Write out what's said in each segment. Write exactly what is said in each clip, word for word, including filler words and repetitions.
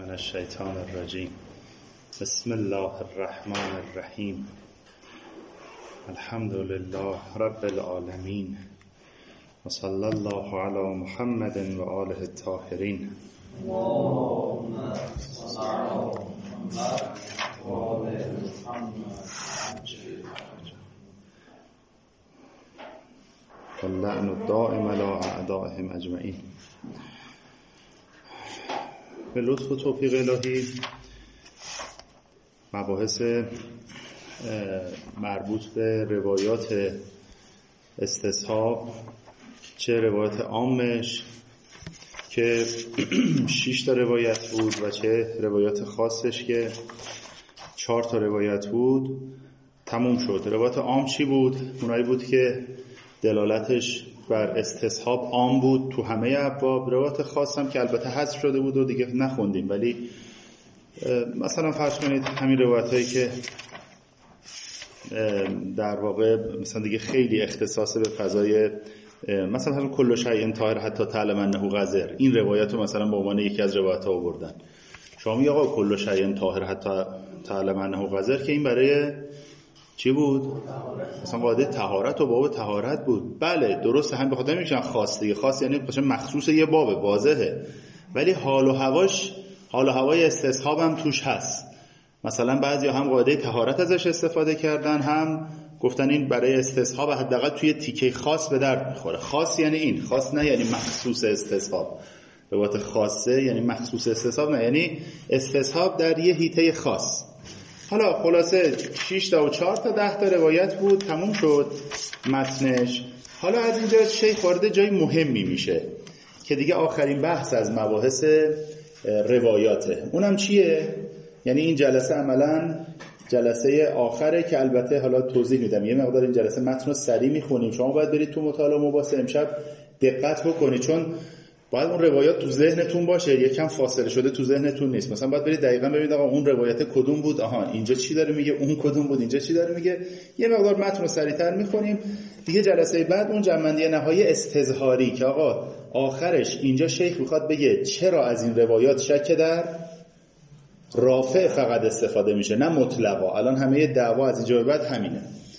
من الشیطان الرجیم. بسم الله الرحمن الرحیم. الحمد لله رب العالمین و صلی الله علی محمد و آله الطاهرین. اللهم صل علی محمد و آل محمد واللعن الدائم علی اعدائهم اجمعین. به لطف و توفیق الهی مباحث مربوط به روایات استصحاب، چه روایات عامش که شش تا روایت بود و چه روایات خاصش که چهار تا روایت بود، تموم شد. روایات عام چی بود؟ اونایی بود که دلالتش بر استصحاب عام بود تو همه ابواب. روایات خاص هم که البته حذف شده بود و دیگه نخوندیم، ولی مثلا فرض کنید همین روایتایی که در واقع مثلا دیگه خیلی اختصاص به فضای مثلا همین کل شیء طاهر حتی تعلم انه قذر، این روایت رو مثلا به عنوان یکی از روایت‌ها آوردن. شما میگه آقا کل شیء طاهر حتی تعلم انه قذر، که این برای چی بود؟ مثلا قاعده طهارت و باب طهارت بود. بله درسته، هم به خاطر میگن خاص دیگه، خاص یعنی مخصوص یه بابه، واضحه، ولی حال و هواش حال و هوای استصحاب هم توش هست. مثلا بعضیا هم قاعده طهارت ازش استفاده کردن، هم گفتن این برای استصحاب حداقل توی تیکه خاص به درد میخوره. خاص یعنی این، خاص نه یعنی مخصوص استصحاب. روایت خاصه یعنی مخصوص استصحاب نه، یعنی استصحاب در یه حیطه خاص. حالا خلاصه شش تا و چهار تا ده تا روایت بود، تموم شد متنش. حالا از اینجا شیخ وارد جای مهمی میشه که دیگه آخرین بحث از مباحث روایاته. اونم چیه؟ یعنی این جلسه عملاً جلسه آخره که البته حالا توضیح میدم. یه مقدار این جلسه متن رو سریع میخونیم، شما باید برید تو مطالعه مباحث امشب دقت بکنید، چون باید اون روایات تو ذهنتون باشه، یکم فاصله شده تو ذهنتون نیست. مثلا باید برید دقیقاً ببینید آقا اون روایت کدوم بود، آها اینجا چی داره میگه، اون کدوم بود، اینجا چی داره میگه. یه مقدار متن رو سریع‌تر میخونیم دیگه. جلسه بعد اون جنبندی نهایی استظهاری که آقا آخرش اینجا شیخ میخواد بگه چرا از این روایات شک در رافع فقط استفاده میشه، نه مطلقا. الان همه دعوا از اینجا به بعد همینه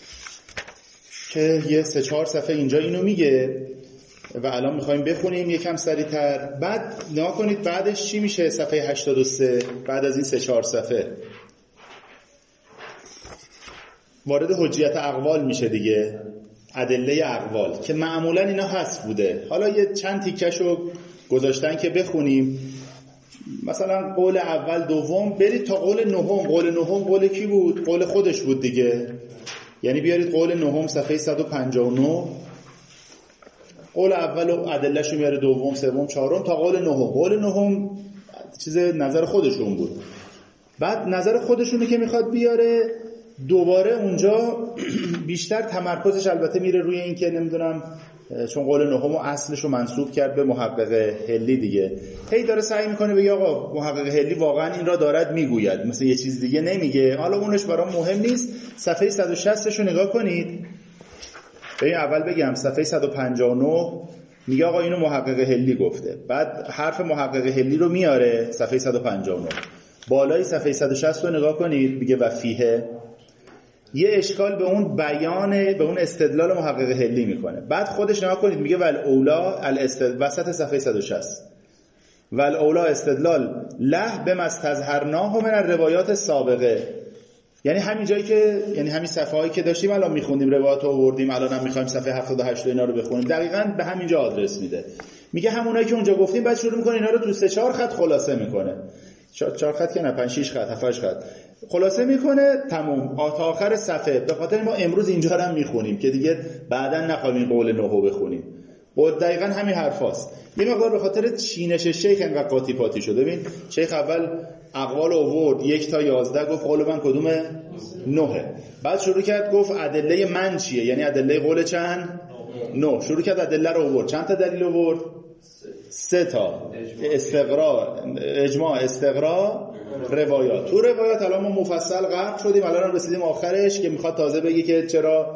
که یه سه چهار صفحه اینجا اینو میگه و الان میخوایم بخونیم یکم سریعتر. بعد نگاه کنید بعدش چی میشه. صفحه هشتاد و سه بعد از این سه چهار صفحه وارد حجیت اقوال میشه دیگه، ادله اقوال که معمولا اینا حذف بوده. حالا یه چند تیکشو گذاشتن که بخونیم. مثلا قول اول دوم برید تا قول نهم. قول نهم قول کی بود؟ قول خودش بود دیگه. یعنی بیارید قول نهم صفحه صد و پنجاه و نه، قول اول و ادلهشو میاره، دوم سوم چهارم تا قول نهم. قول نهم چیز نظر خودشون بود. بعد نظر خودشونه که میخواد بیاره دوباره اونجا بیشتر تمرکزش البته میره روی این که نمیدونم، چون قول نهم و اصلشو منسوب کرد به محقق هلی دیگه، هی داره سعی میکنه بگه آقا محقق هلی واقعا این را دارد میگوید، مثلا یه چیز دیگه نمیگه. حالا اونش برام مهم نیست. صفحه صد و شصت رو نگاه کنید. ببین اول بگم صفحه صد و پنجاه و نه میگه آقا اینو محقق هلی گفته، بعد حرف محقق هلی رو میاره صفحه صد و پنجاه و نه. بالای صفحه صد و شصت رو نگاه کنید، میگه و فیه، یه اشکال به اون بیان، به اون استدلال محقق هلی میکنه. بعد خودش نگاه کنید میگه ول اولا الاستدلال، وسط صفحه صد و شصت، ول اولا استدلال له بما استظهرناه من الروایات سابقه. یعنی همین جایی که، یعنی همین صفحه هایی که داشتیم الان میخوندیم روایات رو آوردیم، الان هم میخوایم صفحه هفتاد و هشت اینا رو بخونیم، دقیقاً به همین جا آدرس میده. میگه همونایی که اونجا گفتیم بعد شروع میکنه اینا رو تو سه چهار خط خلاصه میکنه. چهار خط که نه، پنج شش خط، هفت هشت خط خلاصه میکنه، تموم تا آخر صفحه. به خاطر ما امروز اینجا رو هم میخونیم که دیگه بعداً نخوایم این قول نهو بخونیم. قول دقیقاً همین حرفاست. یه مقدار به خاطر چینش شیخ انقدر قاطی پاتی شده. ببین شیخ اول اقوال آورد یک تا یازده، گفت قول من کدومه؟ نه. بعد شروع کرد گفت ادله من چیه، یعنی ادله قول چند؟ نه. شروع کرد ادله رو آورد. چند تا دلیل آورد؟ سه تا. استقرا، اجماع، استقرا، روایات. تو روایات الان ما مفصل غرق شدیم، الان رسیدیم آخرش که میخواد تازه بگه که چرا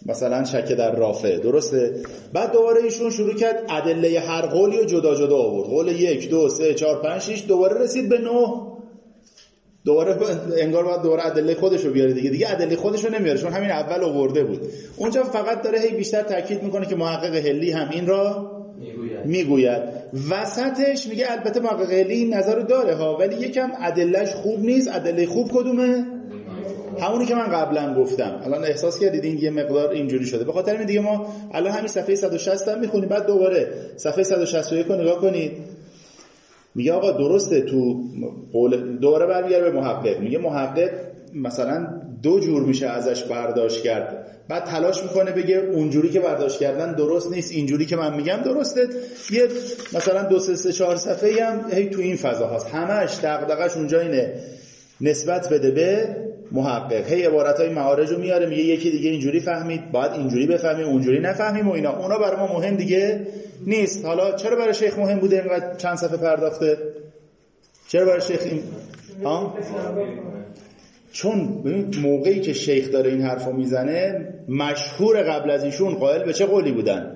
مثلا شک در رافع، درسته؟ بعد دوباره ایشون شروع کرد ادله هر قولی رو جدا جدا آورد، قول یک دو سه چهار پنج شش، دوباره رسید به نه، دوباره انگار باید دوباره ادله خودش رو بیاره دیگه دیگه ادله خودش رو نمیاره چون همین اول آورده بود. اونجا فقط داره هی بیشتر تاکید میکنه که محقق حلی هم این را میگوید. میگوید وسطش میگه البته محقق حلی این نظر رو داره ها، ولی یکم ادلهش خوب نیست. ادله خوب کدومه؟ همونی که من قبلا گفتم. الان احساس کردید این یه مقدار اینجوری شده، به خاطر این دیگه ما الان همین صفحه صد و شصت هم میخونیم، بعد دوباره صفحه صد و شصت و یک رو نگاه کنید. میگه آقا درسته تو قول دوباره برمیگره به محقق، میگه محقق مثلا دو جور میشه ازش برداشت کرد، بعد تلاش میکنه بگه اونجوری که برداشت کردن درست نیست، اینجوری که من میگم درسته. یه مثلا دو سه سه چهار صفحه‌ای هم هی تو این فضا هست، همش دغدغش اونجا اینه نسبت بده به محقق، هی عبارتای معارج رو میاره، میگه یکی دیگه اینجوری فهمید باید اینجوری بفهمیم اونجوری نفهمیم و اینا. اونا برای ما مهم دیگه نیست. حالا چرا برای شیخ مهم بوده اینقدر چند صفحه پرداخته؟ چرا برای شیخ این ها؟ چون موقعی که شیخ داره این حرفو میزنه مشهور قبل از ایشون قائل به چه قولی بودن؟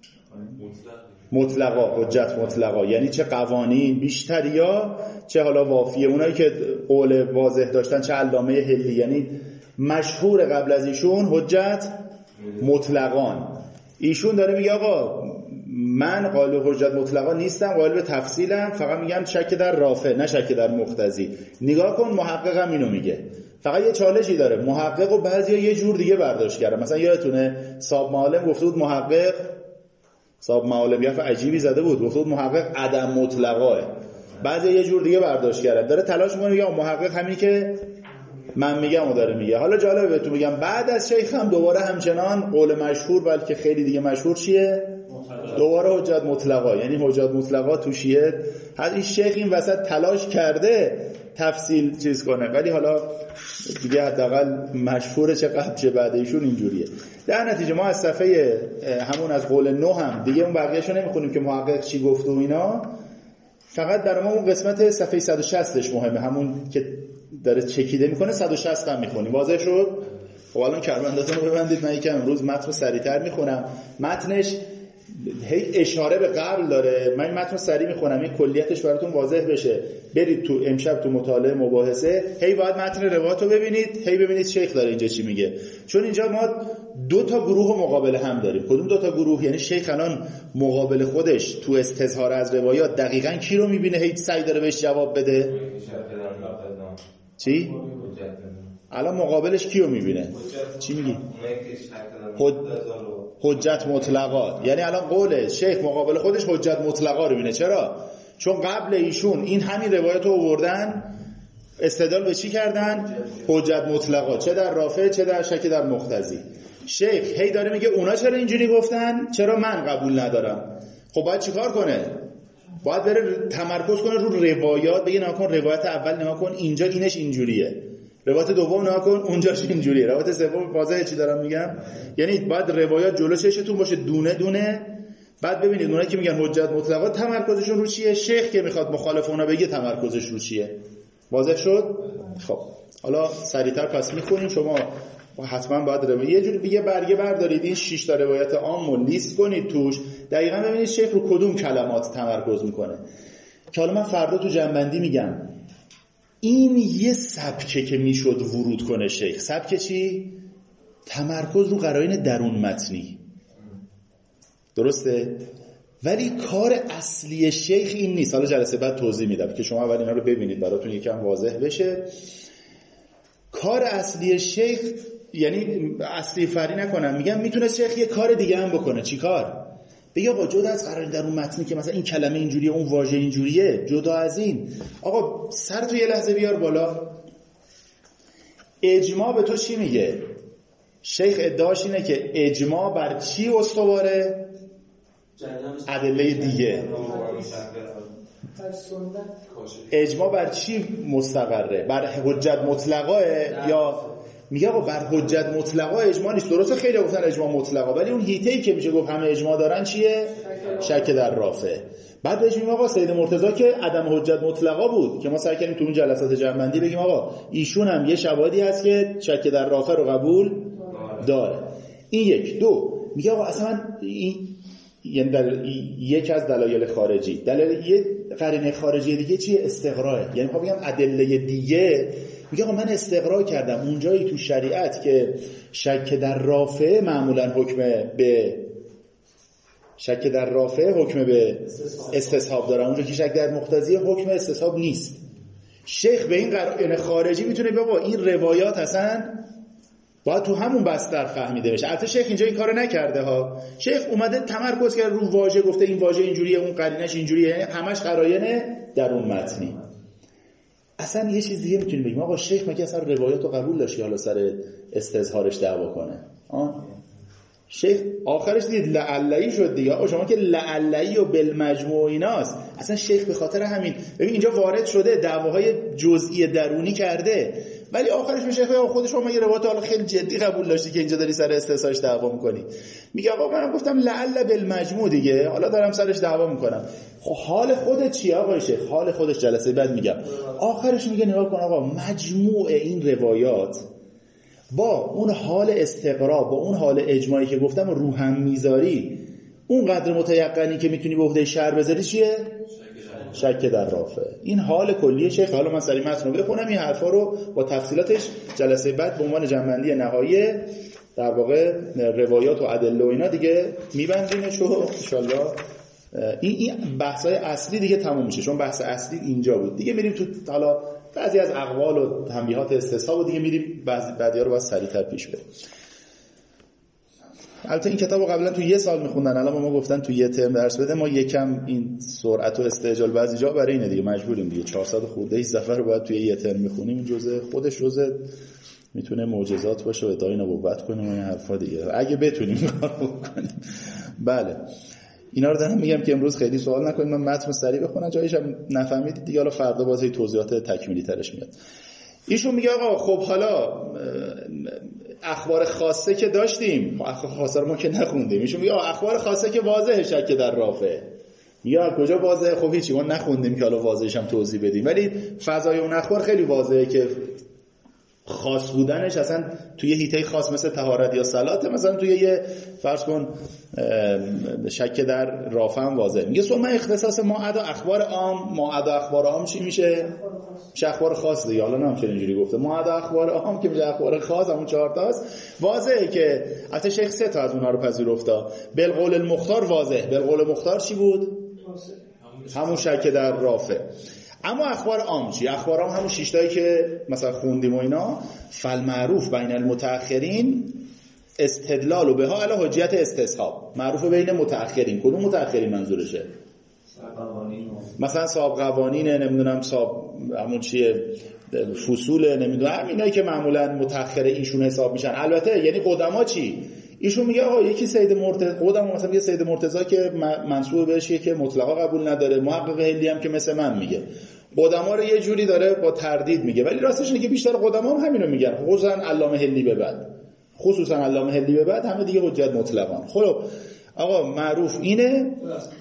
مطلقا، حجت مطلقا، یعنی چه قوانین بیشتر یا چه حالا وافیه، اونایی که قول واضح داشتن چه علامه حلی، یعنی مشهور قبل از ایشون حجت مطلقان. ایشون داره میگه آقا من قائل به حجت مطلقا نیستم، قائل به تفصیلم، فقط میگم شک در رافع نه شک در مقتضی. نگاه کن محقق هم اینو میگه، فقط یه چالشی داره. محقق و بعضیا یه جور دیگه برداشت کردن. مثلا یادتونه صاحب معالم گفته بود محقق، صاحب معالم یه حرف عجیبی زده بود، گفته بود محقق عدم مطلقاه، بعضی یه جور دیگه برداشت کرده. داره تلاش میکنه میگه محقق همین که من میگم و داره میگه. حالا جالبه بهتون میگم بعد از شیخ هم دوباره همچنان قول مشهور بلکه خیلی دیگه مشهور چیه؟ دوباره حجت مطلقا، یعنی حجت مطلقا تو شیعه هر این شیخ این وسط تلاش کرده تفصیل چیز کنه، ولی حالا دیگه حداقل مشهوره چه قبل چه بعد ایشون اینجوریه. در نتیجه ما از صفحه همون از قول نه هم دیگه اون بقیه‌شو نمیخونیم که محقق چی گفت و اینا، فقط برای ما اون قسمت صفحه صد و شصتش مهمه، همون که داره چکیده میکنه صد و شصت هم میخونیم. واضح شد؟ خب الان کربندتون رو ببندید، من یکم امروز متن رو سریع‌تر میخونم. متنش هی اشاره به قبل داره، من این متن رو سریع میخونم این کلیتش براتون واضح بشه. برید تو امشب تو مطالعه مباحثه هی باید متن روایت رو ببینید، هی ببینید شیخ داره اینجا چی میگه، چون اینجا ما دو تا گروه مقابل هم داریم. کدوم دو تا گروه؟ یعنی شیخ الان مقابل خودش تو استظهار از روایات دقیقاً کی رو میبینه هی سعی داره بهش جواب بده؟ چی؟ الان مقابلش کیو میبینه؟ چی میگی؟ حجت مطلقا، یعنی الان قول شیخ مقابل خودش حجت مطلقا رو میبینه. چرا؟ چون قبل ایشون این همین روایت رو آوردن استدلال به چی کردن؟ حجت مطلقا، چه در رافع چه در شک در مقتضی. شیخ هی داره میگه اونا چرا اینجوری گفتن، چرا من قبول ندارم. خب باید چیکار کنه؟ باید بره تمرکز کنه رو روایات، بگه نگاه کن روایت اول نگاه کن اینجا اینش اینجوریه، روایت دوم نگاه کن اونجاش اینجوریه، روایت سوم واضحه چی دارم میگم. یعنی باید روایات جلو چشتون باشه دونه دونه، بعد ببینید اونایی که میگن حجت مطلقا تمرکزشون رو چیه، شیخ که میخواد مخالف اونا بگه تمرکزش رو چیه. واضح شد؟ خب حالا سریعتر پس میخونیم. شما حتما باید روایت یه جوری دیگه برگه بردارید این شش تا روایت عام رو لیست کنید توش، دقیقاً ببینید شیخ رو کدوم کلمات تمرکز میکنه. که حالا من فردا تو جنبندی میگم این یه سبکه که میشد ورود کنه شیخ. سبکه چی؟ تمرکز رو قرائن درون متنی، درسته؟ ولی کار اصلی شیخ این نیست. حالا جلسه بعد توضیح میدم که شما اول اینا رو ببینید براتون یکم واضح بشه. کار اصلی شیخ یعنی اصلی فری نکنم، میگم میتونه شیخ یه کار دیگه هم بکنه. چی کار؟ بگه با جدا از قرائن درون متنی که مثلا این کلمه اینجوریه اون واژه اینجوریه، جدا از این آقا سر تو یه لحظه بیار بالا. اجماع به تو چی میگه؟ شیخ ادعاش اینه که اجماع بر چی استواره؟ ادله دیگه. اجماع بر چی مستقره؟ بر حجت مطلقاه یا میگه آقا بر حجت مطلقا اجماع نیست. درسته خیلی گفتن اجماع مطلقا، ولی اون هیته‌ای که میشه گفت همه اجماع دارن چیه؟ شک در رافع. بعد بهش میگم آقا سید مرتضی که عدم حجت مطلقا بود که ما سعی کردیم تو اون جلسات جمع‌بندی بگیم آقا ایشون هم یه شواهدی هست که شک در رافع رو قبول داره. این یک. دو میگه آقا اصلا این یعنی دل... یک از دلایل خارجی، دلیل یه قرینه خارجی دیگه چیه؟ استقراه. یعنی میخوام بگم ادله دیگه، میگه آقا من استقرا کردم اونجایی تو شریعت که شک در رافع معمولا حکم به شک در رافع حکم به استصحاب داره، اونجا که شک در مقتضی حکم استصحاب نیست. شیخ به این قرائن خارجی میتونه بابا این روایات اصلا باید تو همون بستر فهمیده بشه. البته شیخ اینجا این کارو نکرده ها. شیخ اومده تمرکز کرد رو واژه، گفته این واژه اینجوریه، اون قرینش اینجوریه، یعنی همش قرائن در اون متنی. اصلا یه چیز دیگه میتونیم بگیم آقا شیخ مگه اصلا روایاتو قبول داشت که حالا سر استظهارش دعوا کنه؟ آه شیخ آخرش دید لعلی شد دیگه. آقا شما که لعلی و بالمجموع ایناست. اصلا شیخ به خاطر همین ببین اینجا وارد شده دعواهای جزئی درونی کرده، ولی آخرش به شیخ آقا خود شما یه روایت حالا خیلی جدی قبول داشتی که اینجا داری سر استثناش دعوا می‌کنی. میگه آقا منم گفتم لعل بالمجموع دیگه، حالا دارم سرش دعوا می‌کنم. خب حال خودت چیه آقا شیخ؟ حال خودش جلسه بعد میگم. آخرش میگه نگاه کن آقا مجموع این روایات با اون حال استقرا، با اون حال اجماعی که گفتم رو هم میذاری، اون قدر متیقنی که میتونی به عهده شرع بذاری چیه؟ شک در رافع. این حال کلی شیخ. حالا من سری متن رو بخونم، این حرفا رو با تفصیلاتش جلسه بعد به عنوان جنبندی نهایی در واقع روایات و ادله و اینا دیگه میبندیمش و ان شاءالله این این بحث‌های اصلی دیگه تموم میشه، چون بحث اصلی اینجا بود دیگه. میریم تو حالا بعضی از اقوال و تنبیهات استصحاب و دیگه میریم بعضی بعدی‌ها رو باید سریع‌تر پیش بریم. البته این کتابو قبلا تو یه سال میخوندن، الان ما گفتن تو یه ترم درس بده، ما یکم این سرعت و استعجال بعضی جا برای اینه دیگه مجبوریم دیگه. چهارصد خورده ای صفحه رو باید توی یه ترم میخونیم. این جزء خودش جزء میتونه معجزات باشه و ادعای نبوت کنیم و این حرفا دیگه، اگه بتونیم کارو بکنیم. بله اینا رو دارم میگم که امروز خیلی سوال نکنید، من متن سریع بخونم، جایش هم نفهمیدید دیگه، حالا فردا باز توضیحات تکمیلی ترش میاد. ایشون میگه آقا خب حالا اخبار خاصه که داشتیم، اخبار خاصه رو ما که نخوندیم. ایشون میگه اخبار خاصه که واضحه شک در رافع. میگه کجا واضحه؟ خب هیچی ما نخوندیم که حالا واضحش هم توضیح بدیم، ولی فضای اون اخبار خیلی واضحه که خاص بودنش اصلا توی حیطه خاص مثل طهارت یا صلات، مثلا توی یه فرض کن شک در رافع هم واضحه. میگه ثم اختصاص معد اخبار عام. معد اخبار عام چی میشه؟ میشه اخبار خاص دیگه. حالا نمیشه اینجوری گفته معد اخبار عام که میشه اخبار خاص، همون چهار تاست. واضحه که البته شیخ سه تا از اونها رو پذیرفتا. بالقول المختار واضح. بالقول مختار چی بود؟ همون شک در رافع. اما اخبار عام چی؟ اخبار عام همون شش تایی که مثلا خوندیم و اینا. فالمعروف بین المتأخرین استدلال و بها علی حجیت استصحاب. معروف بین متأخرین. کدوم متأخرین منظورشه؟ مثلا صاحب قوانین، نمیدونم صاحب همون چیه فصول، نمیدونم همینایی که معمولا متأخر ایشون حساب میشن. البته یعنی قدما چی؟ ایشون میگه آقا یکی سید مرتضی، قدما مثلا میگه سید مرتضی که منسوب بهش که مطلقا قبول نداره، محقق هلی هم که مثل من میگه. قدما رو یه جوری داره با تردید میگه، ولی راستش اینه که بیشتر قدما هم همینو میگن، خصوصا علامه هلی به بعد. خصوصا علامه هلی به بعد همه دیگه حجت مطلقان. خب آقا معروف اینه.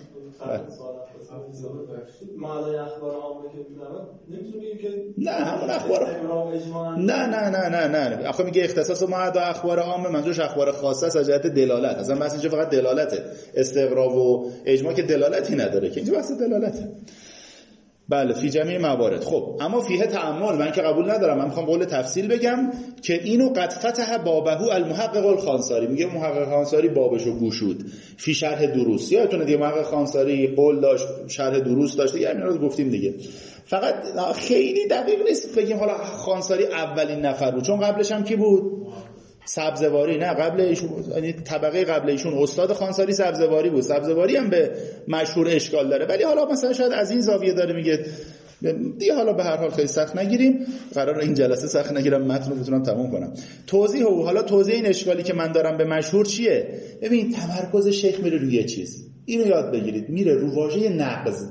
معنای اخبار عامه که می‌دونن نمی‌تونیم که نه همون اخبار نه نه نه نه نه آخه میگه اختصاص معد اخبار عامه منظورش اخبار خاصه از جهت دلالت. اصلا بحث اینجا فقط دلالته. استقرا و اجماع که دلالتی نداره که، اینجا بحث دلالته. بله فی جمعی موارد. خب اما فیه تأمل، من که قبول ندارم، من میخوام قول تفصیل بگم که اینو قد فتح بابهو المحقق الخانساری. میگه محقق خانساری بابشو گشود فی شرح دروس. یادتونه دیگه محقق خانساری قول داشت، شرح دروس داشت دیگه، اینا رو گفتیم دیگه. فقط خیلی دقیق نیست بگیم حالا خانساری اولین نفر بود، چون قبلش هم کی بود؟ سبزواری. نه قبل ایشون، یعنی طبقه قبل ایشون استاد خانساری سبزواری بود. سبزواری هم به مشهور اشکال داره، ولی حالا مثلا شاید از این زاویه داره میگه دیگه. حالا به هر حال خیلی سخت نگیریم، قرار این جلسه سخت نگیرم، متن رو بتونم تموم کنم. توضیح و حالا توضیح این اشکالی که من دارم به مشهور چیه؟ ببین تمرکز شیخ میره روی یه چیز، اینو یاد بگیرید، میره رو واژه نقض.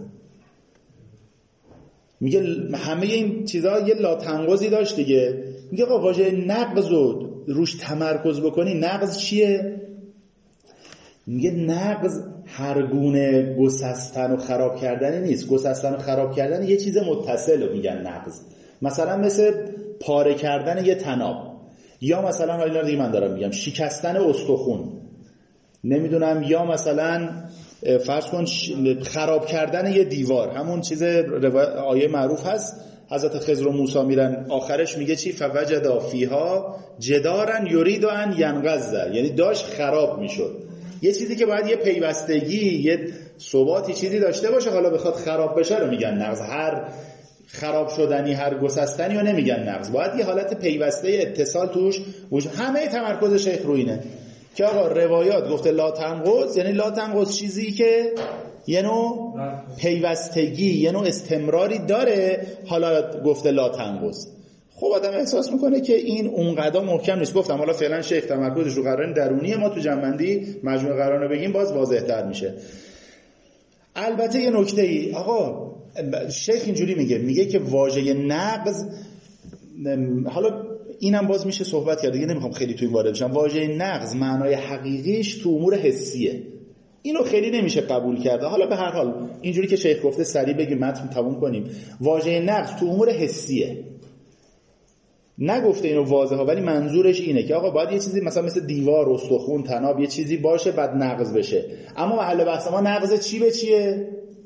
میگه همه این چیزا یه لاتنقضی داشت دیگه. میگه آقا واژه نقض رو روش تمرکز بکنی. نقض چیه؟ میگه نقض هر گونه گسستن و خراب کردن نیست. گسستن و خراب کردن یه چیز متصل رو میگن نقض. مثلا مثل پاره کردن یه طناب. یا مثلا حالا دیگه من دارم میگم شکستن استخون، نمیدونم، یا مثلا فرض کن خراب کردن یه دیوار، همون چیز آیه معروف هست حضرت خضر و موسی میرن آخرش میگه چی؟ فوجدا فیها جدارا یرید ان ینقض، یعنی داشت خراب میشد. یه چیزی که باید یه پیوستگی، یه ثباتی چیزی داشته باشه، حالا بخواد خراب بشه رو میگن نقض. هر خراب شدنی، هر گسستنی رو نمیگن نقض، باید یه حالت پیوسته اتصال توش وجود. همه تمرکز شیخ رو اینه که آقا روایات گفته لا تنقض، یعنی لا تنقض چیزی که یه نوع پیوستگی، یه نوع استمراری داره. حالا گفته لا تنقض، خب آدم احساس میکنه که این اونقدر محکم نیست. گفتم حالا فعلا شیخ تمرکزش رو قرار درونی، ما تو جنبندی مجموع قرار بگیم باز واضح تر میشه. البته یه نکته ای آقا شیخ اینجوری میگه، میگه که واژه نقض، حالا اینم باز میشه صحبت کرد دیگه، نمیخوام خیلی توی وارد بشم. واژه نقض معنای حقیقیش تو امور حسیه، اینو خیلی نمیشه قبول کرده. حالا به هر حال اینجوری که شیخ گفته سریع بگیم متن تموم کنیم. واژه نقض تو امور حسیه، نگفته اینو واضحه، ولی منظورش اینه که آقا باید یه چیزی مثلا مثل دیوار، استخون، تناب، یه چیزی باشه بعد نقض بشه. اما محل بحث ما نقض چی به چیه؟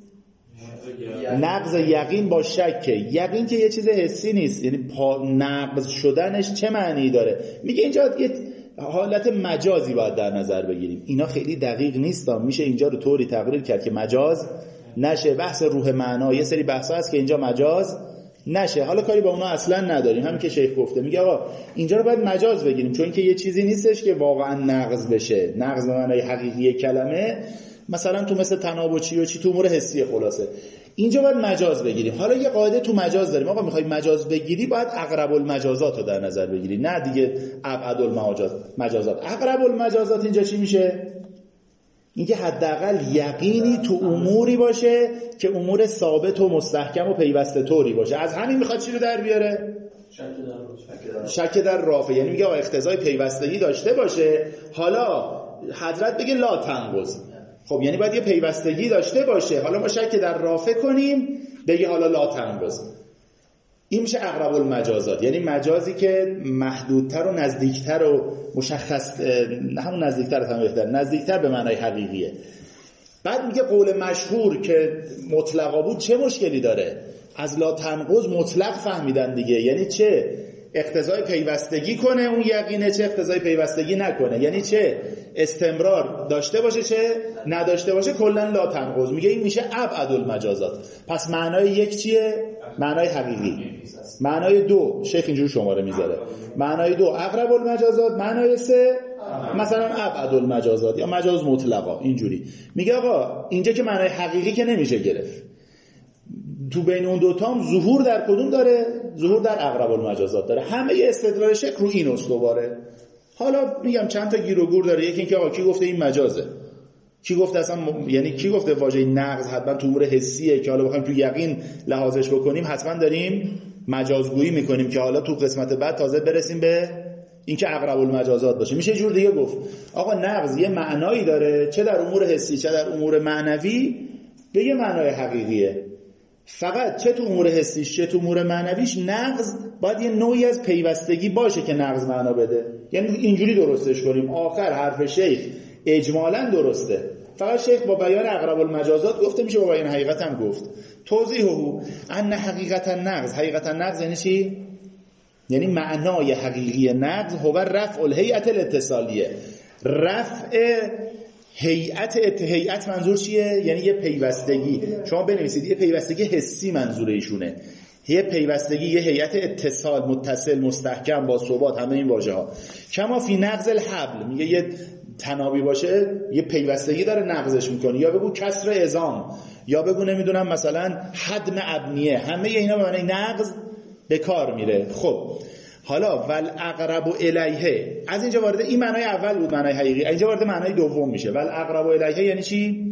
نقض یقین با شک. یقین که یه چیز حسی نیست، یعنی پا نقض شدنش چه معنی داره؟ میگه اینجا یه حالت مجازی باید در نظر بگیریم. اینا خیلی دقیق نیست، میشه اینجا رو طوری تقریر کرد که مجاز نشه. بحث روح معنا، یه سری بحثا هست که اینجا مجاز نشه. حالا کاری با اونا اصلا نداریم، همین که شیخ گفته میگه آقا اینجا رو باید مجاز بگیریم، چون که یه چیزی نیستش که واقعا نقض بشه. نقض به معنای حقیقی کلمه مثلا تو مثل تناب و چی و چی تو امور حسی، خلاصه اینجا باید مجاز بگیریم. حالا یه قاعده تو مجاز داریم، آقا میخوای مجاز بگیری باید اقرب المجازات رو در نظر بگیری، نه دیگه ابعد المجازات. اقرب المجازات اینجا چی میشه؟ اینکه حداقل یقینی تو اموری باشه که امور ثابت و مستحکم و پیوسته طوری باشه. از همین میخواد چی رو در بیاره؟ شک در رافع. یعنی میگه اقتضای پیوستگی داشته باشه. حالا حضرت بگه لا تنقض، خب یعنی باید یه پیوستگی داشته باشه. حالا ما شک در رافع کنیم، بگه حالا لا تنقض. این میشه اقرب المجازات، یعنی مجازی که محدودتر و نزدیکتر و مشخص، همون نزدیکتر هم بهتر، نزدیکتر به معنای حقیقیه. بعد میگه قول مشهور که مطلقا بود چه مشکلی داره؟ از لا تنقض مطلق فهمیدن دیگه، یعنی چه اقتضای پیوستگی کنه اون یقینه، چه اقتضای پیوستگی نکنه، یعنی چه استمرار داشته باشه چه نداشته باشه، کلا لا تنقض. میگه این میشه ابعد المجازات. پس معنای یک چیه؟ معنای حقیقی. معنای دو شیخ اینجوری شماره میذاره، معنای دو اقرب المجازات، معنای سه مثلا ابعد المجازات یا مجاز مطلقا. اینجوری میگه آقا اینجا که معنای حقیقی که نمیشه گرفت، تو بین اون دوتا هم ظهور در کدوم داره؟ ظهور در اقرب المجازات داره. همه استدلال شیخ رو این استواره. حالا میگم چند تا گیر و گور داره. یکی اینکه آقا کی گفته این مجازه، کی گفته اصلا م... یعنی کی گفته واژه نقض حتما تو امور حسیه که حالا بخوایم تو یقین لحاظش بکنیم حتما داریم مجازگویی میکنیم که حالا تو قسمت بعد تازه برسیم به اینکه اقرب المجازات باشه. میشه جور دیگه گفت آقا نقض یه معنایی داره، چه در امور حسی چه در امور معنوی به یه معنای حقیقیه. فقط چه تو امور حسیش چه تو امور معنویش نقض باید یه نوعی از پیوستگی باشه که نقض معنا بده. یعنی اینجوری درستش کنیم. آخر حرف شیخ اجمالاً درسته، فقط شیخ با بیان اقرب المجازات گفته میشه، با بیان حقیقت هم گفت. توضیحه ان حقیقت النقض، حقیقت النقض یعنی چی؟ یعنی معنای حقیقی نقض هو رفع الهیئت الاتصالیه، رفع هیئت. هیئت منظور چیه؟ یعنی یه پیوستگی. شما بنویسید یه پیوستگی حسی منظور ایشونه، یه پیوستگی، یه هیئت اتصال متصل مستحکم با ثبات، همه این واژه ها. کما فی نقض الحبل، میگه یه تنابی باشه یه پیوستگی داره نقضش میکنه، یا بگو کسر عظام، یا بگو نمیدونم مثلا حدم ابنیه، همه اینا به معنی نقض به کار میره. خب حالا ول اقرب الیه، از اینجا وارد این معنای اول بود معنای حقیقی، اینجا وارد معنای دوم میشه. ول اقرب الیه یعنی چی؟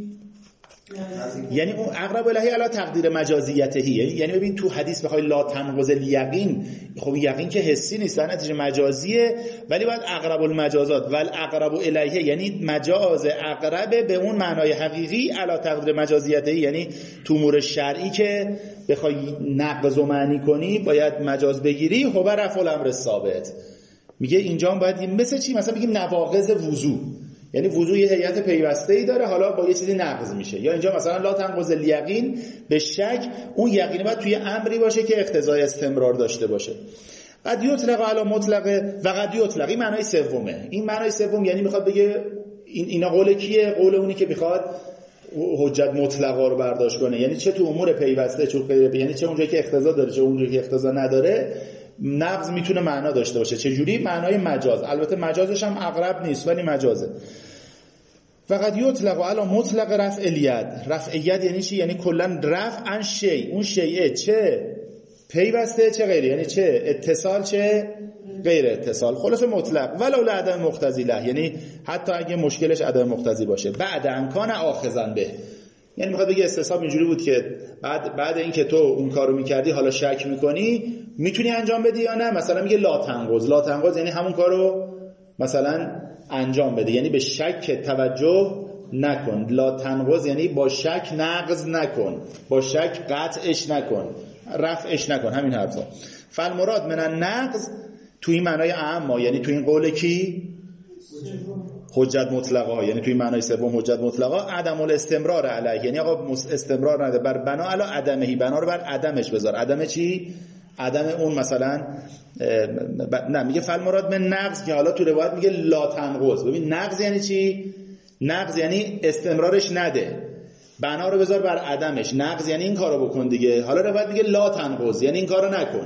یعنی اون اقرب الیه علی تقدیر مجازیته، یعنی ببین تو حدیث بخوای لا تنقض الیقین، خب یقین که حسی نیست، در نتیجه مجازیه، ولی باید اقرب المجازات. ول اقرب الیه یعنی مجاز اقرب به اون معنای حقیقی علی تقدیر مجازیته، یعنی تو امور شرعی که بخوای نقض و معنی کنی باید مجاز بگیری. هو رفع الامر ثابت، میگه اینجا هم باید مثل چی؟ مثلا بگیم نواقض وضو، یعنی وضو یه هیئت پیوسته‌ای داره، حالا با یه چیزی نقض میشه. یا اینجا مثلا لا تنقض الیقین، به شک اون یقین باید توی امری باشه که اقتضای استمرار داشته باشه. قد یطلق علی مطلق و قد یطلق، این معنای سومه. این معنای سوم یعنی میخواد بگه این اینا قول کیه؟ قول اونی که میخواد حجت مطلقا رو برداشت کنه، یعنی چه تو امور پیوسته چه غیر، یعنی چه اونجایی که اقتضا داره چه اونجایی که اقتضا نداره نقض میتونه معنا داشته باشه. چه جوری؟ معنای مجاز. البته مجازش هم اقرب نیست ولی مجازه. فقط یطلق علی مطلق رفع الید. رفع ید یعنی چی؟ یعنی کلا رفع عن شی، اون شیء چه پیوسته چه غیر، یعنی چه اتصال چه غیر اتصال، خلاص مطلق. ولو لعدم مقتضی له، یعنی حتی اگه مشکلش عدم مقتضی باشه. بعد امکان آخذن به، یعنی میخواد بگه استصحاب اینجوری بود که بعد بعد اینکه تو اون کارو میکردی حالا شک میکنی میتونی انجام بدی یا نه. مثلا میگه لا تنقض، لا تنقض یعنی همون کارو مثلا انجام بده، یعنی به شک توجه نکن. لا تنقض یعنی با شک نقض نکن، با شک قطعش نکن، رفعش نکن، همین حرفا. فالمراد من النقض تو این معنای اعم، یعنی تو این قول کی؟ حجت مطلقه، یعنی تو این معنای سوم حجت مطلقه. عدم الاستمرار علیه، یعنی آقا استمرار نده بر بنا علی عدمهی، بنا رو بر عدمش بذار. عدم چی؟ عدم اون مثلا ب... نه میگه فالمراد من نقض، که حالا تو روایت میگه لا تنقض. ببین نقض یعنی چی؟ نقض یعنی استمرارش نده، بنا رو بذار بر عدمش. نقض یعنی این کارو بکن دیگه. حالا روایت میگه لا تنقض یعنی این کارو نکن،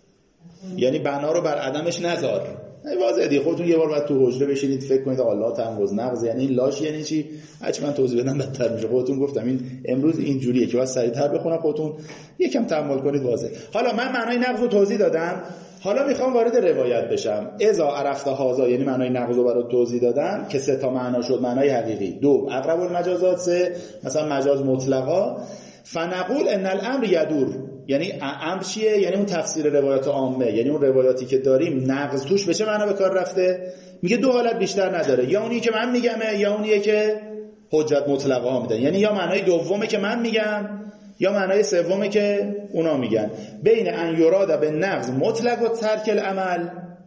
یعنی بنا رو بر عدمش نذار. واضحه دیگه، خودتون یه بار بعد تو حجره بشینید فکر کنید آقا لا تنقض نقض یعنی این لاش یعنی چی؟ هرچی من توضیح بدم بدتر میشه. خودتون گفتم این امروز اینجوریه که باید سریعتر بخونم، خودتون یکم تأمل کنید واضح. حالا من معنای نقض رو توضیح دادم، حالا میخوام وارد روایت بشم. اذا عرفت هذا، یعنی معنای نقض رو برات توضیح دادم که سه تا معنا شد. معنای حقیقی دو، اقرب المجازات سه، مثلا مجاز مطلقا. فنقول ان الامر یدور، یعنی امر چیه؟ یعنی اون تفسیر روایات عامه، یعنی اون روایاتی که داریم نقض توش به چه معنا به کار رفته؟ میگه دو حالت بیشتر نداره، یا اونی که من میگمه یا اونیه که حجت مطلقه ها میدن. یعنی یا معنای دومه که من میگم یا معنای سومه که اونا میگن. بین ان یراد به نقض مطلق و ترک العمل،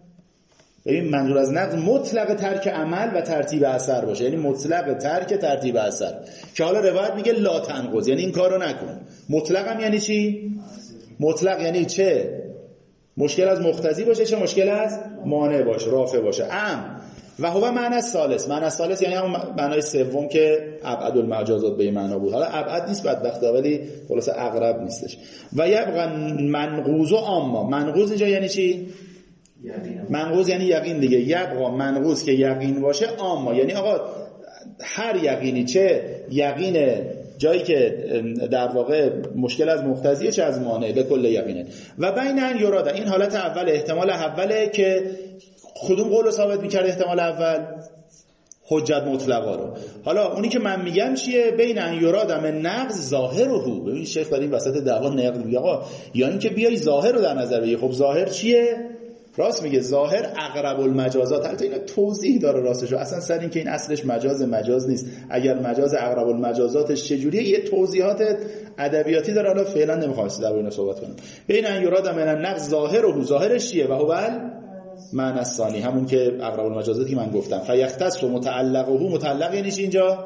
ببین منظور از نقض مطلق ترک عمل و ترتیب اثر باشه، یعنی مطلق ترک ترتیب اثر، که حالا روایت میگه لا تنقض یعنی این کارو نکن. مطلق هم یعنی چی؟ مطلق یعنی چه مشکل از مقتضی باشه چه مشکل از مانع باشه، رافع باشه. ام و هو معنی ثالث، معنی ثالث یعنی همون معنای سوم که ابعد المجازات به این معنا بود. حالا ابعد نیست بدبخته، ولی خلاص اقرب نیستش. و یبقى منقوض و عاما، منقوض اینجا یعنی چی؟ منقوض یعنی یقین دیگه. یبقى منقوض که یقین باشه، عاما یعنی آقا هر یقینی، چه یقین جایی که در واقع مشکل از مقتضیه چه از مانع، به کل یقینه. و بین ان یراده، این حالت اول احتمال اوله که خودم قول ثابت میکرد احتمال اول حجت مطلقا رو. حالا اونی که من میگم چیه؟ بین ان یراده من نقض ظاهره. ببین شیخ در این وسط دعوا نقض میگه آقا یا این که بیای ظاهر رو در نظر بگیری. خب ظاهر چیه؟ راست میگه ظاهر اقرب المجازات. البته اینا توضیح داره راستش، اصلا سر این که این اصلش مجاز مجاز نیست. اگر مجاز اقرب المجازاتش چجوریه یه توضیحات ادبیاتی داره، حالا فعلا نمیخوام در این صحبت کنم. بین ان یراد من النقض ظاهره، ظاهرش چیه؟ و هو معنی الثانی، همون که اقرب المجازاتی که من گفتم. فیختص و متعلقه، متعلق یعنی چی اینجا؟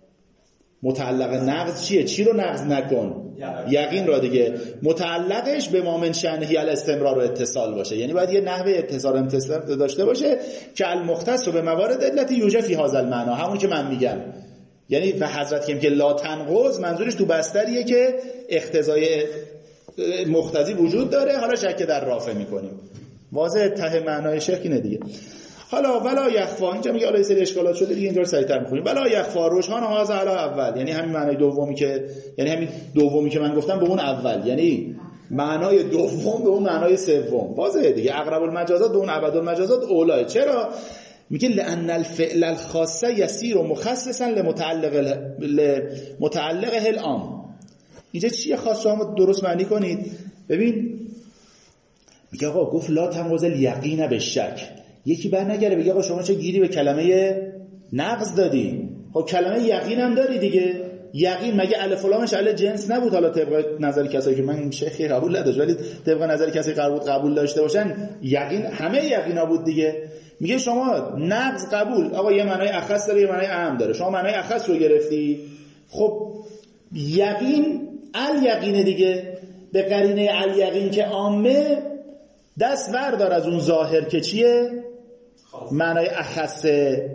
متعلق نقض چیه؟ چی رو نقض نکن؟ یقین را دیگه. متعلقش به ما من شأنه الاستمرار و اتصال باشه، یعنی باید یه نحوه اتصال اتصال داشته باشه که المختص به موارد علتی یوجد فی هذا المعنی، همون که من میگم. یعنی و حضرت که لا تنقض منظورش تو بستریه که اقتضای مقتضی وجود داره، حالا شک در رافع میکنیم. واضح ته معنای شیخ اینه دیگه. حالا ولا یخفا، اینجا میگه حالا یه سری اشکالات شده دیگه، اینجا رو سریعتر می‌خونیم. ولا یخفا روشان هذا علی اول، یعنی همین معنای دومی که یعنی همین دومی که من گفتم به اون اول، یعنی معنای دوم به اون معنای سوم. واضحه دیگه. اقرب المجازات به اون ابعد المجازات اولای. چرا؟ میگه لان الفعل الخاصه یسیر مخصصا لمتعلق لمتعلقه العام. اینجا چیه خاصه هم درست معنی کنید. ببین میگه آقا گفت لا تنقض الیقین بالشک، یکی بر نگره بگه آقا شما چه گیری به کلمه نقض دادی؟ خب کلمه یقین هم داری دیگه. یقین مگه الف و لامش علی جنس نبود؟ حالا طبق نظر کسایی که من شیخی قبول نداشت ولی طبق نظر کسایی قبول قبول داشته باشن یقین همه یقینا بود دیگه. میگه شما نقض قبول، آقا یه معنای اخص داره یه معنای عام داره، شما معنای اخص رو گرفتی، خب یقین الیقینه دیگه، به قرینه الیقین که عامه دست بردار از اون ظاهر که چیه؟ معنای اخص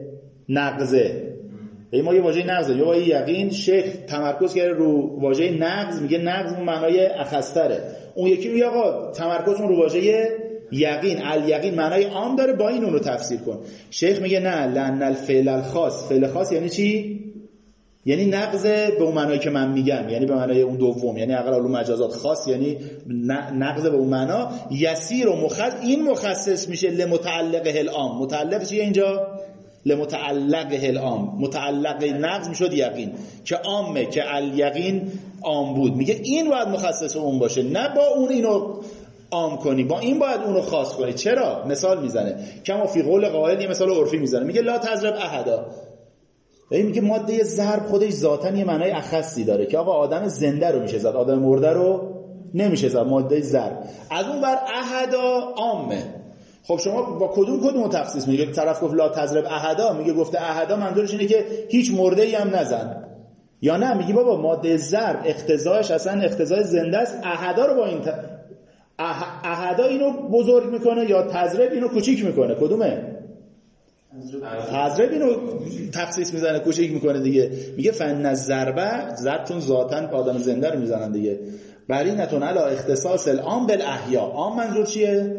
نقضه. ای ما یه واژه نقضه یا واژه یقین، شیخ تمرکز کرده رو واژه نقض، میگه نقض اون معنای اخص تره، اون یکی میگه آقا تمرکز اون رو واژه یقین، الیقین معنای عام داره، با این اون رو تفسیر کن. شیخ میگه نه، لأن الفعل الخاص، فعل خاص یعنی چی؟ یعنی نقض به اون معنایی که من میگم، یعنی به معنای اون دوم، یعنی اقل علوم مجازات خاص یعنی نقض به اون معنا. یسیر و مخصص، این مخصص میشه لمتعلق العام. متعلق چیه اینجا؟ لمتعلق العام. متعلق نقض میشد یقین که عامه، که الیقین عام بود، میگه این باید مخصص اون باشه، نه با اون اینو عام کنی، با این باید اونو خاص کنی. چرا؟ مثال میزنه، کما فی قول قائل، یه مثال عرفی میزنه، میگه لا تضرب احدا. این میگه ماده ضرب خودش ذاتاً یه معنای اخصی داره که آقا آدم زنده رو میشه زد، آدم مرده رو نمیشه زد، ماده ضرب. از اون بر احدا عامه. خب شما با کدوم کدوم تخصیص میگه؟ طرف گفت لا تضرب احدا، میگه گفته احدا منظورش اینه که هیچ مرده‌ای هم نزن، یا نه میگه بابا ماده ضرب اقتضاش اصلا اقتضای زنده است، احدا رو با این ت... اح... احدا اینو بزرگ میکنه یا تضرب اینو کوچیک میکنه؟ کدومه؟ تضرب اینو تخصیص میزنه، کوچیک میکنه دیگه. میگه فن الضربه، ضرب چون ذاتاً آدم زنده رو میزنن دیگه، برینتون علی اختصاص العام بالاحیا. عام منظور چیه؟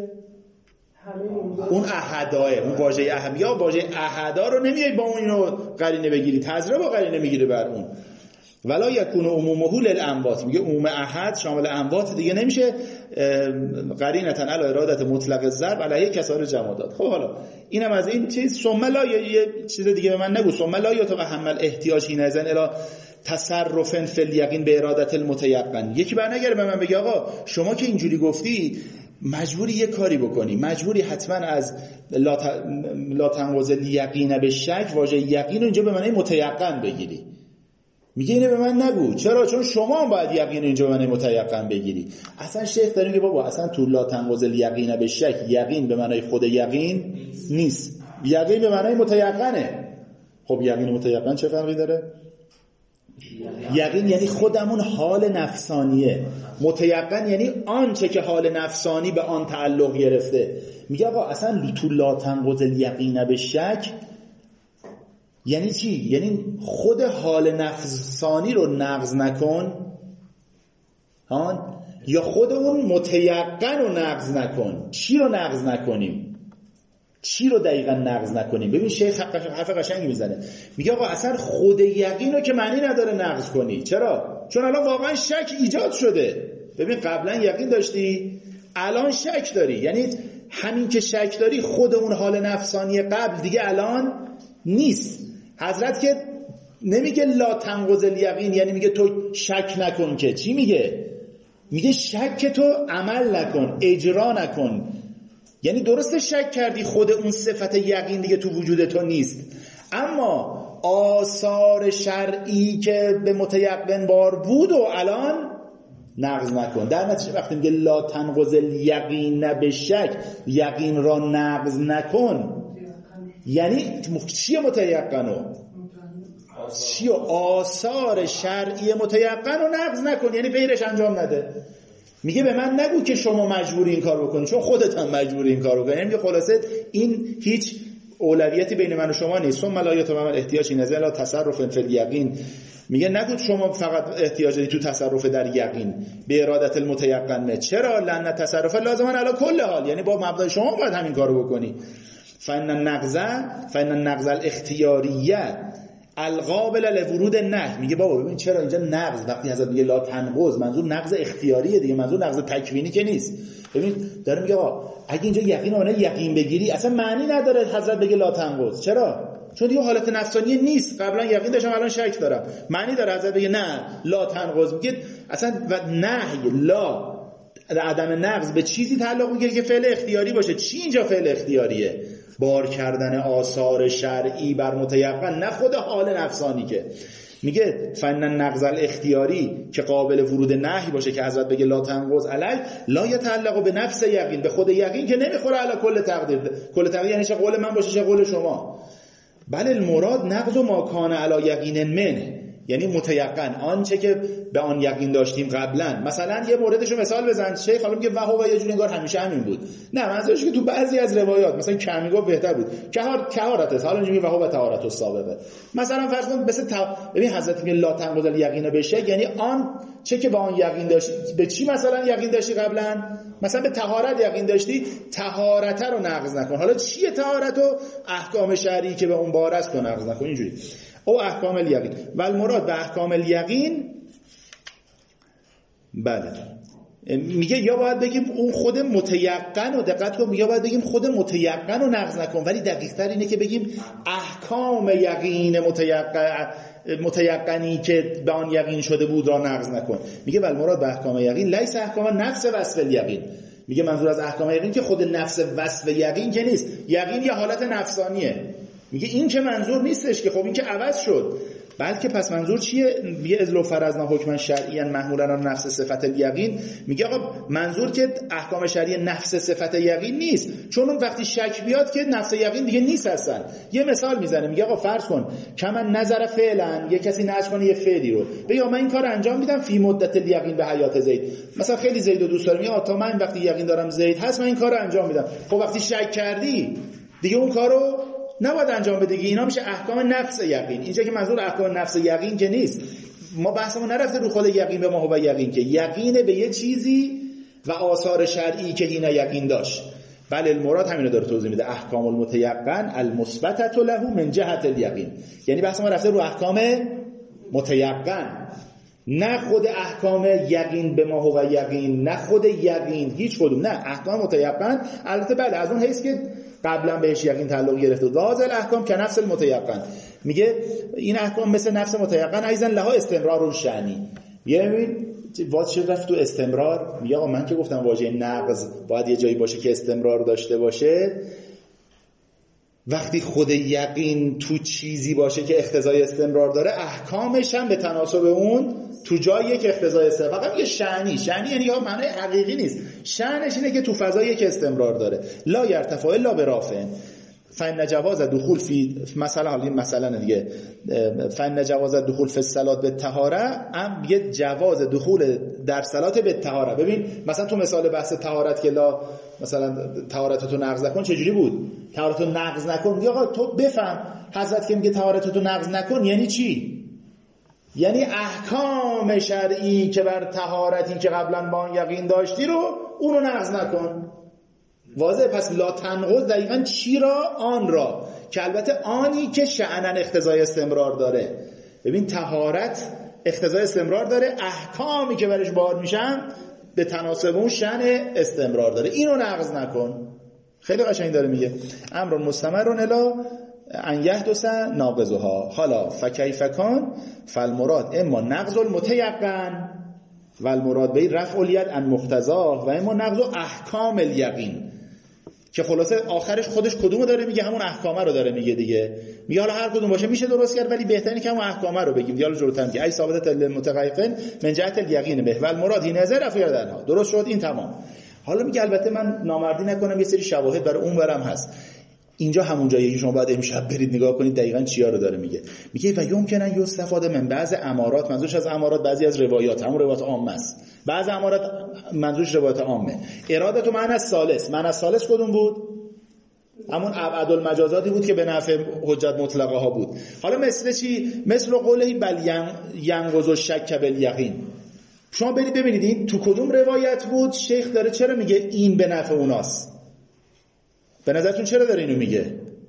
اون احداه، اون واژه احیا، واژه احدا رو نمیای با اون اینو قرینه بگیری، تضرب با قرینه میگیره بر اون. ولا یکون عمومه للاموات، میگه عموم احد شامل اموات دیگه نمیشه، قرینتن علی اراده مطلق ضرب علیه کسار جمادات. خب حالا اینم از این چیز. ثم لا، یه چیز دیگه به من نگو، ثم لا یتحمل احتیاجی نزن الی تصرف فی الیقین به اراده المتیقن. یکی برنگره به من بگه آقا شما که اینجوری گفتی مجبوری یه کاری بکنی، مجبوری حتما از لا, ت... لا تنقض الیقین به شک، واژه یقین رو اینجا به معنی متیقن بگیری. میگه اینو به من نگو. چرا؟ چون شما هم باید یقین اینجا به معنی متیقن بگیری. اصلا شیخ داره میگه بابا اصلا تو لا تنقض الیقین به شک، یقین به معنی خود یقین نیست، یقین به معنی متیقنه. خب یقین متیقن چه فرقی داره؟ یقین یعنی خودمون حال نفسانیه، متیقن یعنی آنچه که حال نفسانی به آن تعلق گرفته. میگه آقا اصلا تو لا تنقض الیقین به شک یعنی چی؟ یعنی خود حال نفسانی رو نقض نکن، ها، یا خود اون متیقن رو نقض نکن. چی رو نقض نکنیم؟ چی رو دقیقا نقض نکنیم؟ ببین شیخ حرف قشنگی میزنه، میگه آقا اصلا خود یقین رو که معنی نداره نقض کنی. چرا؟ چون الان واقعا شک ایجاد شده. ببین قبلا یقین داشتی، الان شک داری، یعنی همین که شک داری خود اون حال نفسانی قبل دیگه الان نیست. حضرت که نمیگه لا تنقض الیقین یعنی میگه تو شک نکن، که چی میگه؟ میگه شک تو عمل نکن، اجرا نکن. یعنی درسته شک کردی، خود اون صفت یقین دیگه تو وجود تو نیست، اما آثار شرعی که به متیقن بار بود و الان نقض نکن. در نتیجه وقتی میگه لا تنقض الیقین به شک، یقین را نقض نکن، یعنی چیه متیقنو؟ چیه آثار شرعی متیقن رو نقض نکن، یعنی غیرش انجام نده. میگه به من نگو که شما مجبوری این کار بکنی، چون خودت هم مجبوری این کار بکنی. یعنی خلاصه این هیچ اولویتی بین من و شما نیست. ثم لا یتمم احتیاجی نزل لا تصرف فی الیقین، میگه نگو شما فقط احتیاج داری تو تصرف در یقین به ارادت المتیقن. چرا؟ لأن تصرف لازما علی کل حال، یعنی با مبدأ شما باید همین کارو بکنی. فإن النقض فإن النقض الاختیاریه القابل لورود النهی. میگه بابا ببین چرا اینجا نقض، وقتی حضرت میگه لا تنقض منظور نقض اختیاریه دیگه، منظور نقض تکوینی که نیست. ببین داره میگه آقا اگه اینجا یقین اون یقین بگیری اصلا معنی نداره حضرت بگه لا تنقض. چرا؟ چون دیگه حالت نفسانی نیست. قبلا یقین داشتم الان شک دارم. معنی داره حضرت بگه نه لا تنقض. میگه اصلا و نهی لا عدم نقض به چیزی تعلق میگیره که فعل اختیاری باشه. چی اینجا فعل اختیاریه؟ بار کردن آثار شرعی بر متیقن، نه خود حال نفسانی. که میگه فن النقض الاختیاری که قابل ورود نهی باشه که حضرت بگه لا تنقض علی لا یتعلق به نفس یقین، به خود یقین که نمیخوره علی کل تقدیر. کل تقدیر یعنی چه قول من باشه چه قول شما. بله المراد نقض ما کان علی یقین من، یعنی متیقن آنچه که به آن یقین داشتیم قبلا. مثلا یه موردشو مثال بزن شیخ، حالا میگه وهو یه جوری انگار همیشه همین بود. نه منظورش که تو بعضی از روایات مثلا کمی گفت بهتر بود کهار کهارت، حالا اینجوری وهو طهارت السابقه. مثلا فرض کن مثلا تا... ببین حضرت میگه لا تنقض الیقین بشه، یعنی آن چه که به آن یقین داشتی. به چی مثلا یقین داشتی قبلا؟ مثلا به طهارت یقین داشتی، طهارت رو نقض نکن. حالا چیه طهارت و احکام شرعی که به اون بار است رو نقض نکن. اینجوری او احکام الیقین و المراد به احکام الیقین. بله میگه یا باید بگیم اون خود متیقن و دقت کن، یا باید بگیم خود متیقن رو نقض نکن، ولی دقیق تر اینه که بگیم احکام یقین متیقن متیقنی که به آن یقین شده بود را نقض نکن. میگه ول مراد به احکام یقین لیس احکام نفس وصف الیقین. میگه منظور از احکام یقین که خود نفس وصف یقین که نیست، یقین یه حالت نفسانیه. میگه این که منظور نیستش که خب این که عوض شد، بلکه پس منظور چیه؟ میگه ازلو فرضنا حکما شرعیا محمولا علی نفس صفت الیقین. میگه آقا منظور که احکام شرعی نفس صفت یقین نیست، چون اون وقتی شک بیاد که نفس یقین دیگه نیست اصلا. یه مثال میزنه، میگه آقا فرض کن کما نظر فعلا، یه کسی نظر کنه یه فعلی رو، بگه من این کار انجام میدم فی مدت الیقین به حیات زید، مثلا خیلی زید رو دوست دارم، میگه تا من وقتی یقین دارم زید هست من این کارو انجام میدم. خب وقتی شک کردی دیگه اون کارو نباید انجام بده. اینا میشه احکام نفس یقین. اینجا که منظور احکام نفس یقین که نیست، ما بحثمون نرفته رو خود یقین به ما هو یقین، که یقین به یه چیزی و آثار شرعی که این یقین داشت. بله المراد همینو داره توضیح میده، احکام المتیقن المثبتة له من جهت الیقین. یعنی بحث ما رفته رو احکام متیقن، نه خود احکام یقین به ما هو یقین، نه خود یقین، هیچ کدوم، نه احکام متیقن. البته بله از اون حیث که قبلا بهش یقین تعلق گرفته. ذات الاحکام که نفس المتیقن، میگه این احکام مثل نفس متیقن ایزن لها استمرار شأنی. یعنی واسه رفت تو استمرار. میگه آقا من که گفتم واژه نقض باید یه جایی باشه که استمرار داشته باشه، وقتی خود یقین تو چیزی باشه که اقتضای استمرار داره، احکامش هم به تناسب اون تو جایی که اقتضای استمرار. فقط میگه شأنی، شأنی یعنی ها معنی حقیقی نیست، شأنش اینه که تو فضایی که استمرار داره. لا یرتفع الا برافع فإن جواز دخول فی مثلا، حالا این مثلا دیگه، فإن جواز دخول فی الصلاة بالطهاره، ام یه جواز دخول در صلات بالطهاره. ببین مثلا تو مثال بحث طهارت که لا مثلا طهارتتو نقض نکن چجوری بود؟ طهارتتو نقض نکن، میگه آقا تو بفهم حضرت که میگه طهارتتو نقض نکن یعنی چی؟ یعنی احکام شرعی که بر طهارتی که قبلا با یقین داشتی رو اونو نقض نکن. واضحه. پس لا تنقض دقیقاً چی را؟ آن را، که البته آنی که شأنن اقتضای استمرار داره. ببین طهارت اقتضای استمرار داره، احکامی که برش بار میشن به تناسب اون شأن استمرار داره، اینو نقض نکن. خیلی قشنگ داره میگه امر مستمر الی ان یحدث ناقضها. حالا فکیف کان فالمراد اما نقض المتیقن و المراد به رفع الید عن مقتضاه و اما نقض احکام الیقین، که خلاصه آخرش خودش کدومو داره میگه؟ همون احکامه رو داره میگه دیگه. میگه حالا هر کدوم باشه میشه درست کرد، ولی بهترینه که همون احکامه رو بگیم. دیالو جلوتر میگه ای ثابت المتقیقن من جهت الیقین به و المراد این نظر رفع دنها. درست شد این تمام. حالا میگه البته من نامردی نکنم، یه سری شواهد برای اون برم هست. اینجا همون جاییه که شما باید امشب برید نگاه کنید دقیقاً چیا رو داره میگه. میگه و یمکنه یستفاده من بعض امارات، منظورش از امارات بعضی از روایات، همون روایات عامه است. بعض امارات منظورش روایات عامه. ارادت و معنی ثالث، معنی ثالث کدوم بود؟ همون ابعد المجازاتی بود که به نفع حجت مطلقه ها بود. حالا مثل چی؟ مثل قوله بل ینقض الشک بالیقین. شما برید ببینید این تو کدوم روایت بود شیخ داره چرا میگه این به نفع اوناست؟ به نظرتون چرا داره اینو میگه؟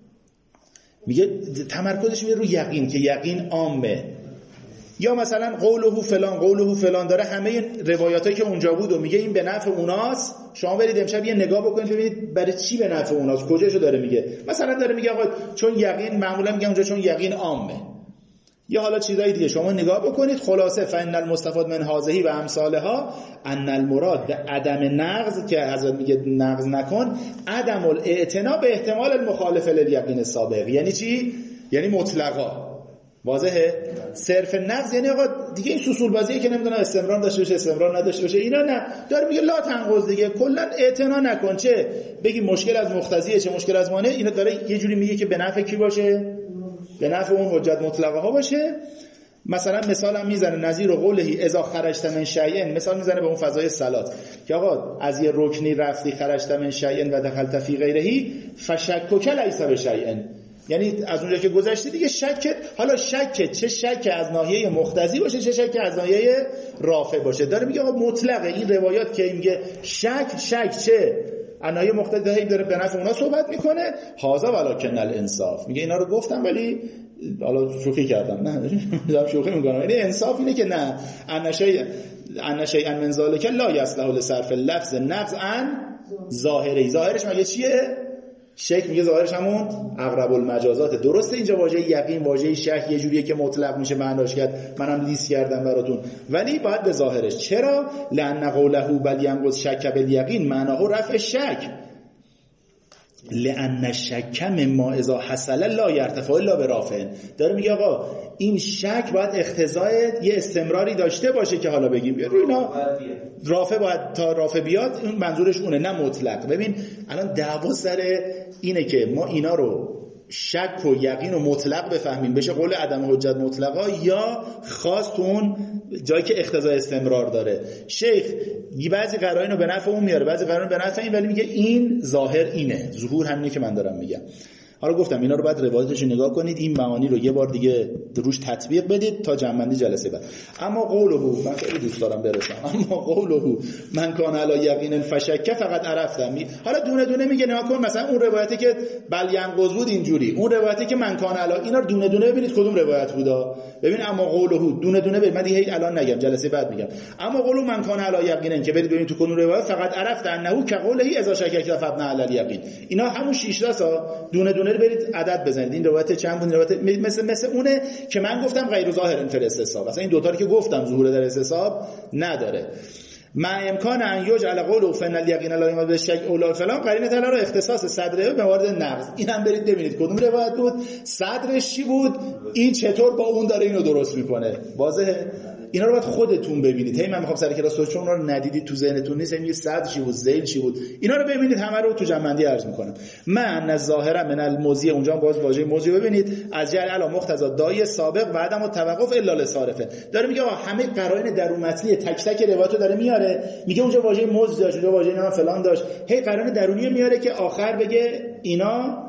میگه تمرکزش میره رو یقین، که یقین عامه. یا مثلا قوله فلان قوله فلان داره همه روایاتایی که اونجا بود و میگه این به نفع اوناست. شما برید امشب یه نگاه بکنید ببینید برای چی به نفع اوناست، کجاشو داره میگه. مثلا داره میگه آقا چون یقین، معمولا میگه اونجا چون یقین عامه. یا حالا چیزای دیگه شما نگاه بکنید. خلاصه فإن المستفاد من هذه و امثالها ان المراد به عدم نقض، که حضرت میگه نقض نکن، عدم الاعتنا به احتمال المخالف للیقین السابق. یعنی چی؟ یعنی مطلقا. واضحه؟ صرف نقض یعنی آقا دیگه این سوسول بازیه که نمیدونه استمرار داشته باشه استمرار نداشته باشه، اینا نه، داره میگه لا تنقض دیگه، کلا اعتنا نکن، چه بگی مشکل از مقتضیه چه مشکل از مانع، اینا داره یه جوری میگه که به نفع کی باشه؟ به نفع اون حجت مطلقه ها باشه. مثلا مثال هم میزنه نظیر قوله اذا خرجت من شیء، مثال میزنه به اون فضای صلات که آقا از یه رکنی رفتی خرجت من شیء و دخلت فی غیره فشکک لیس بشیء، یعنی از اونجا که گذشتی دیگه شک، حالا شک چه شک از ناحیه مقتضی باشه چه شک از ناحیه رافع باشه، داره میگه آقا مطلقه این روایات که میگه شک شک چه از ناحیه مقتضی داره به نفع اونا صحبت میکنه، هذا ولکن الانصاف، میگه اینا رو گفتم ولی حالا شوخی کردم، نه دارم شوخی میکنم، یعنی انصاف اینه که نه ان شیء ان شیء من ذلک لا یصلح لصرف اللفظ نقض عن ظاهری، ظاهرش مگه چیه؟ شک، میگه ظاهرش همون اقرب المجازات. درسته اینجا واژه یقین واژه شک یه جوریه که مطلق میشه معناش کرد، منم لیست کردم براتون، ولی باید به ظاهرش. چرا؟ لان قوله بل ینقض شک بالیقین معناه رفع شک، لان الشک مما اذا حصل لا یرتفع الا برافع، داره میگه آقا این شک باید اقتضای یه استمراری داشته باشه که حالا بگیم روی اینا رافع باید تا رافع بیاد، این منظورش اونه نه مطلق. ببین الان دعوا سر اینه که ما اینا رو شک و یقین و مطلق بفهمیم بشه قول عدم حجت مطلقا یا خاص تو اون جایی که اقتضای استمرار داره. شیخ بعضی قرائن رو به نفع اون میاره بعضی قرائن به نفع این، ولی میگه این ظاهر اینه، ظهور همینه که من دارم میگم. حالا گفتم اینا رو بعد روایتش رو نگاه کنید، این معانی رو یه بار دیگه روش تطبیق بدید تا جمع‌بندی جلسه بعد. اما قوله من خیلی دوست دارم برسم، اما قوله من کان علی یقین فشک فقط عرفتم، حالا دونه دونه میگه نگاه کن، مثلا اون روایتی که بل ینقض بود اینجوری، اون روایتی که من کان علی، اینا رو دونه دونه ببینید کدوم روایت بودا. ببین اما قوله دونه دونه ببین، من دیگه الان نگم جلسه بعد میگم. اما قوله من کان علی یقین که برید ببینید تو کدوم روایت فقط عرفت انه که قوله اذا شکک فابن علی الیقین، اینا همون شش تا دونه دونه برید عدد بزنید. این روایت چند بود؟ روایت مثل مثل اونه که من گفتم غیر ظاهر انفر استصحاب، اصلا این دو تا رو که گفتم ظهور در استصحاب نداره. ما امکان ان یجعل قوله فن الیقین لا یمد بالشک اول فلان قرینه تعالی رو اختصاص صدره به موارد نقض، اینم برید ببینید کدوم روایت بود، صدرش چی بود، این چطور با اون داره اینو درست میکنه. واضحه؟ اینا رو باید خودتون ببینید. هی من میخوام سر کلاس تو چون رو ندیدید تو ذهنتون نیست، میگه صدر چی بود ذیل چی بود، اینا رو ببینید، همه رو تو جمع‌بندی عرض میکنم. من از ظاهرا من الموزی، اونجا باز واژه موزی ببینید، از جعل علی مقتضا دای سابق و عدم توقف الا لصارفه، داره میگه آقا همه قرائن درون متنی تک تک روایتو داره میاره، میگه اونجا واژه موز داشت اونجا واژه نه فلان داشت، هی قرائن درونی میاره که آخر بگه اینا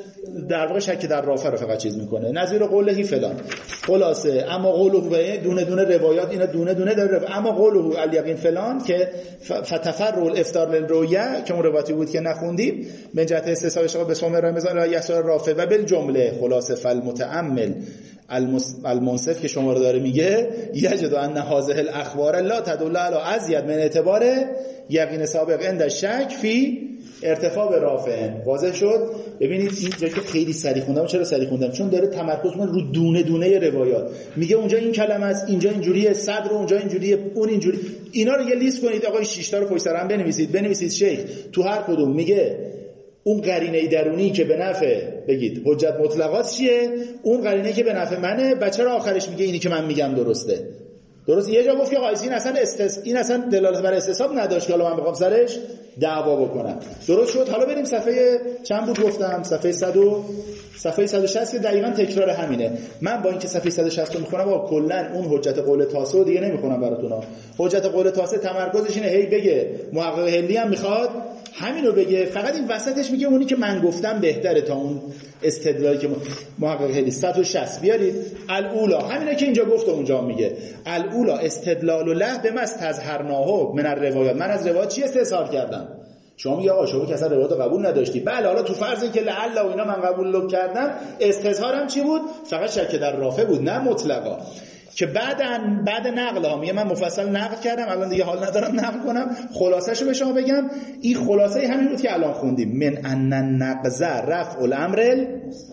در واقع شک در رافع رو فقط چیز میکنه، نظیر قوله فلان. خلاصه اما قوله دونه دونه روایات اینا دونه دونه داره، اما قوله الیقین فلان که فتفرع الافطار للرؤیا که اون روایتی بود که نخوندیم من جهت استثابش به سوم رمضان یسار رافع و بالجمله خلاصه فالمتامل المنصف که شما رو داره میگه یجد ان هذه الاخبار لا تدل علی ازید من اعتبار یقین سابق عند شک فی ارتفاع به رافع. واضح شد؟ ببینید این جایی که خیلی سریع خوندم، چرا سریع خوندم؟ چون داره تمرکز من رو دونه دونه روایات، میگه اونجا این کلمه است، اینجا اینجوریه، صدر اونجا اینجوریه، اون اینجوری، اینا رو یه لیست کنید آقا، این شش تا رو پشت سر هم بنویسید، بنویسید شیخ تو هر کدوم میگه اون قرینه درونی که به نفع بگید حجت مطلقات چیه، اون قرینه که به نفع منه، و چرا آخرش میگه اینی که من میگم درسته. درست یه جا گفت که آقا این اصلا استس... این اصلا دلالت بر استصحاب نداشت که حالا من بخوام سرش دعوا بکنم. درست شد؟ حالا بریم صفحه چند بود گفتم؟ صفحه صد و صفحه صد و شصت که دقیقاً تکرار همینه. من با اینکه صفحه صد و شصت رو میخونم آقا کلا اون حجت قول تاسع رو دیگه نمیخونم براتون. حجت قول تاسع تمرکزش اینه هی بگه محقق هلی هم میخواد همینو بگه، فقط این وسطش میگه اونی که من گفتم بهتره تا اون استدلالی که محقق هلی. صد و شصت بیارید الاولا، همینه که اینجا گفت اونجا میگه الاولا استدلال له بما استظهرناه من الروایات. من از روایات چی استظهار کردم؟ شما میگه آقا شما که اصلا روایت قبول نداشتی. بله حالا تو فرضی که لعل و اینا من قبول کردم، استظهارم چی بود؟ فقط شک در رافع بود، نه مطلقا. که بعداً بعد نقل ها میگه من مفصل نقل کردم، الان دیگه حال ندارم نقل کنم، خلاصه‌شو به شما بگم. این خلاصه همین بود که الان خوندیم، من ان النقض رفع الامر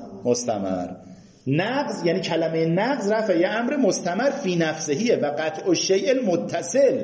مستمر. نقض یعنی کلمه نقض رفع یه امر مستمر فی نفسهیه و قطع الشیء المتصل.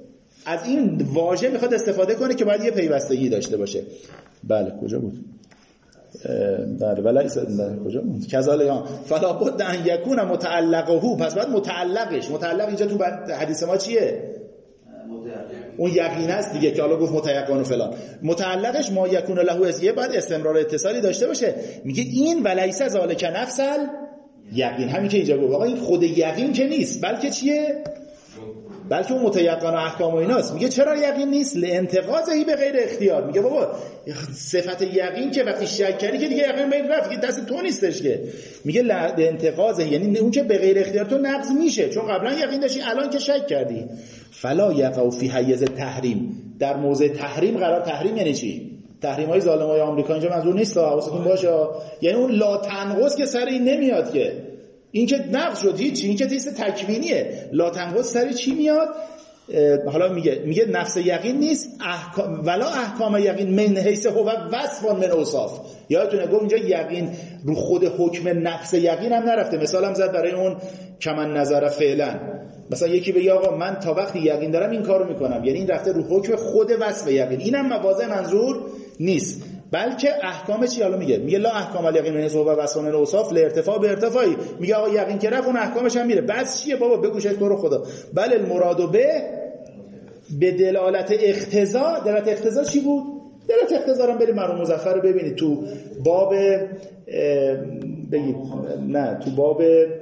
از این واژه میخواد استفاده کنه که باید یه پیوستگی داشته باشه. بله کجا بود؟ بله ولیس کجا کذالک فلا بد ان یکون متعلقه، پس بعد متعلقش، متعلق اینجا تو حدیث ما چیه؟ اون یقین است دیگه که حالا گفت متیقن و فلان، متعلقش ما یکون له ازیه بعد استمرار اتصالی داشته باشه. میگه این ولیس ذالک نفسل یقین، همین که اینجا گفت آقا این خود یقین که نیست، بلکه چیه؟ بلکه اون متیقن و احکام و ایناست. میگه چرا یقین نیست؟ لانتقاضی به غیر اختیار. میگه بابا صفت یقین که وقتی شک کردی که دیگه یقین بین رفت، که دست تو نیستش که. میگه لانتقاضی یعنی اون که به غیر اختیار تو نقض میشه، چون قبلا یقین داشتی الان که شک کردی. فلا یقع فی حیز تحریم، در موضع تحریم قرار. تحریم یعنی چی؟ تحریم‌های ظالمای آمریکا اینجا منظور نیست، حواستون باشه. یعنی اون لا تنقض که سر این نمیاد که این که نقض شد هیچ، این که تیست تکوینیه. لا تنقض سر چی میاد؟ حالا میگه میگه نفس یقین نیست، احکام ولا احکام یقین من حیث هو وصف من اوصاف. یادتونه گفت اینجا یقین رو خود حکم نفس یقین هم نرفته. مثالم زد برای اون کمن نظر فعلا، مثلا یکی بگه آقا من تا وقتی یقین دارم این کارو میکنم، یعنی این رفته رو حکم خود وصف یقین. اینم مواضع منظور نیست، بلکه احکام چی؟ حالا میگه میگه لا احکام الیقین من حیث هو وصف من اوصاف لارتفاع به ارتفاعی. میگه آقا یقین که رفت اون احکامش هم میره. بس چیه بابا بگوش تو رو خدا. بل المراد به به دلالت اقتضا. دلالت اقتضا چی بود؟ دلالت اقتضا رو برید مرحوم مظفر رو ببینید تو باب بگید نه تو باب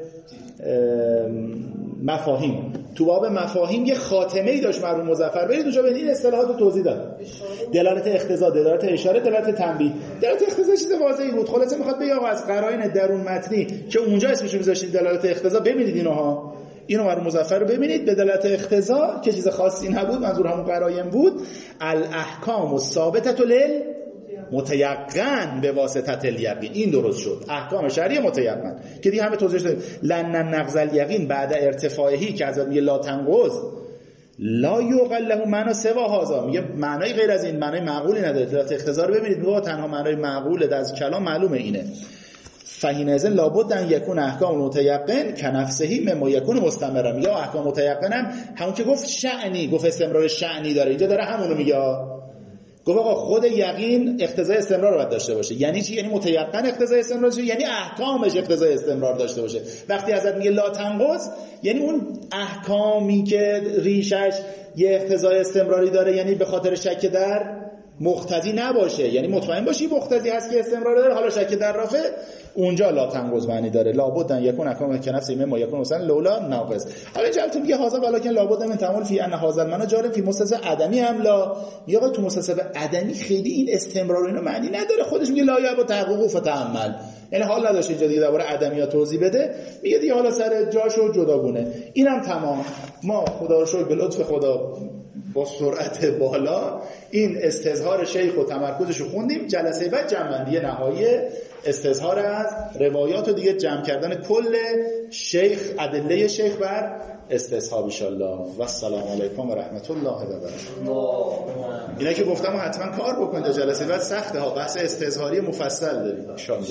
مفاهیم. تو باب مفاهیم یه خاتمه‌ای داشت مرحوم مظفر، برید اونجا ببینید این اصطلاحات رو توضیح داد. دلالت اقتضا، دلالت اشاره، دلالت تنبیه. دلالت اقتضا چیز واضحی بود. خلاصه میخواد بگه آقا از قرائن درون متنی که اونجا اسمش رو میذاشتید دلالت اقتضا، ببینید اینها، اینو مرحوم مظفر رو ببینید. به دلالت اقتضا که چیز خاصی نبود، منظور همون قرائن بود. الاحکام الثابته لل متیقن به واسطه الیقین. این درست شد، احکام شرعی متیقن که دیگه همه توضیحش دادیم. لن نقض الیقین بعد ارتفاعهی که از میگه لا تنقض لا یوقل له معنا سوا هذا، میگه معنای غیر از این، معنای معقولی نداره. دلالت اقتضا رو ببینید، میگه تنها معنای معقول از کلام معلومه اینه. فحینئذ لابد ان یکون احکام متیقن کنفسهی مما یکون مستمرا. یا احکام متیقن هم همون که گفت شأنی، گفت استمرار شأنی داره، اینجا داره همونو میگه. گفت آقا خود یقین اقتضای استمرار رو باید داشته باشه. یعنی چی؟ یعنی متیقن اقتضای استمرار داشته، یعنی احکامش اقتضای استمرار داشته باشه. وقتی ازت میگه لا تنقض، یعنی اون احکامی که ریشش یه اقتضای استمراری داره، یعنی به خاطر شک در مقتضی نباشه، یعنی مطمئن باشی مقتضی هست که استمرار داره، حالا شک در رافع، اونجا لا تنقض معنی داره. لابد ان یکون احکام کنفسی مما یکون مثلا لولا ناقص. حالا جلتون میگه هذا ولکن لابد من تعامل فی ان هذا المعنى جاری فی مستصف عدمی هم لا. میگه تو مستصف عدمی خیلی این استمرار اینو معنی نداره. خودش میگه لا یا با تحقق و تأمل، یعنی حال نداشت اینجا دیگه درباره عدمیات توضیح بده. میگه دیگه حالا سر جاشو جداگونه. اینم تمام. ما خدا رو شکر به لطف خدا با سرعت بالا این استظهار شیخ و تمرکزش رو خوندیم. جلسه بعد جمع‌بندی نهایی استظهار از روایات و دیگه جمع کردن کل شیخ، ادله شیخ بر استظهار ان شاء الله. و السلام علیکم و رحمت الله و برکاته. اینا که گفتم حتما کار بکنید. جلسه بعد سخته ها، بحث استظهاری مفصل داریم ان شاء الله.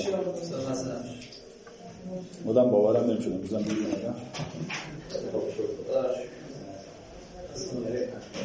مدام باورم نمیشد بزنم.